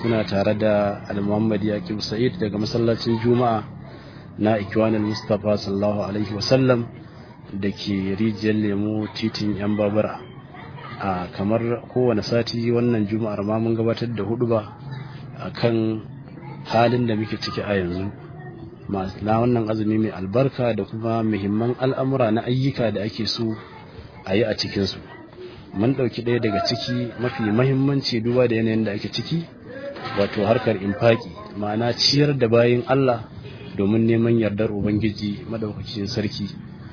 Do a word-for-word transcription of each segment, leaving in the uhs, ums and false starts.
kuna tare da Al-Muhammad Yaqub Sa'id daga masallacin Juma'a na Ikwanul Mustafa sallallahu alaihi wasallam da ke rijiyar lemo titin yan babura. A kamar kowane sati wannan Juma'ar ma mun gabatar da huduba akan halin da muke ciki a yanzu na wannan azumi mai albarka da kuma muhimman al'amura na ayyuka da ake so a yi a cikinsu. Mun ɗauki ɗaya daga ciki mafi mahimmanci duba da yanayin da ake ciki, wato harkar infaki, ma'ana ciyar da bayin Allah domin neman yardar Ubangiji madaukakin sarki.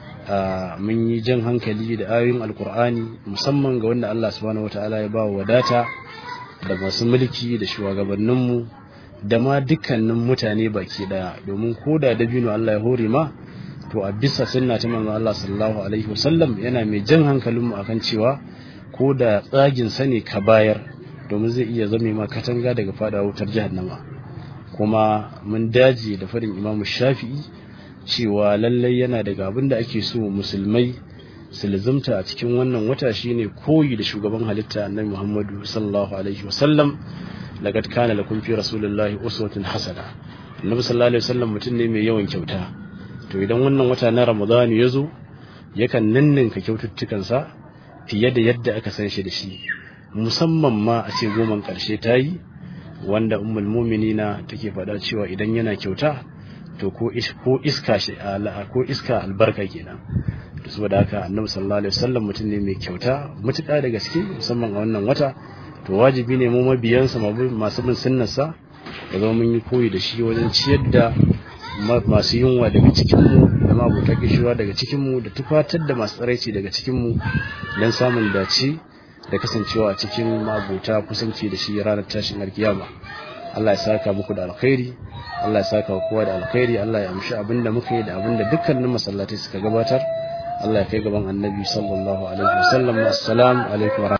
Mun yi jan hankali da ayoyin alkur'ani musamman ga wanda Allah subhanahu wataala ya ba wadata, da masu mulki da shugabanninmu da ma dukkanin mutane baki daya, domin ko da dabino Allah ya hore ma, to a bisa sunna ta manzon Allah sallallahu alaihi wasallam yana mai jan hankalinmu akan cewa ko da tsagin sa ne ka bayar, domin zai iya zame ma katanga daga fada wutar jahannama. Kuma mun daji da farin Imam Shafi'i cewa lallai yana daga abin da ake so musulmai su lazumta a cikin wannan wata shine koyi da shugaban halitta Annabi Muhammadu sallallahu alaihi wasallam. Laqad kana lakum fi rasulillahi uswatun hasana. Annabi sallallahu alaihi wasallam mutum ne mai yawan kyauta. To idan wannan wata na Ramadan ya zo, yakan ninninka kyaututtukansa fiye da yadda aka san shi da shi, musamman ma a ce goman karshe ta yi, wanda ummul mu'minina take faɗa cewa idan yana kyauta to ko iska shi ko iska albarka kenan. To saboda haka Annabi sallallahu alaihi wasallam mutum ne mai kyauta mutuƙa da gaske, musamman a wannan wata. To wajibi ne mu mabiyansa masu bin sunnarsa da zama mun yi koyi da shi wajen ciyar da masu yunwa daga cikinmu da mabuta kishiwa daga cikinmu da tufatar da masu tsaraici daga cikinmu don samun dace da kasancewa a cikin mabuta kusanci da shi ranar tashin alkiyama. Allah ya saka muku da alkhairi, Allah ya saka kowa da alkhairi, Allah ya amshi abinda muka yi da abinda dukkanin masallatai suka gabatar. Allah ya kai gaban Annabi sallallahu alaihi wasallam. Assalamu alaikum.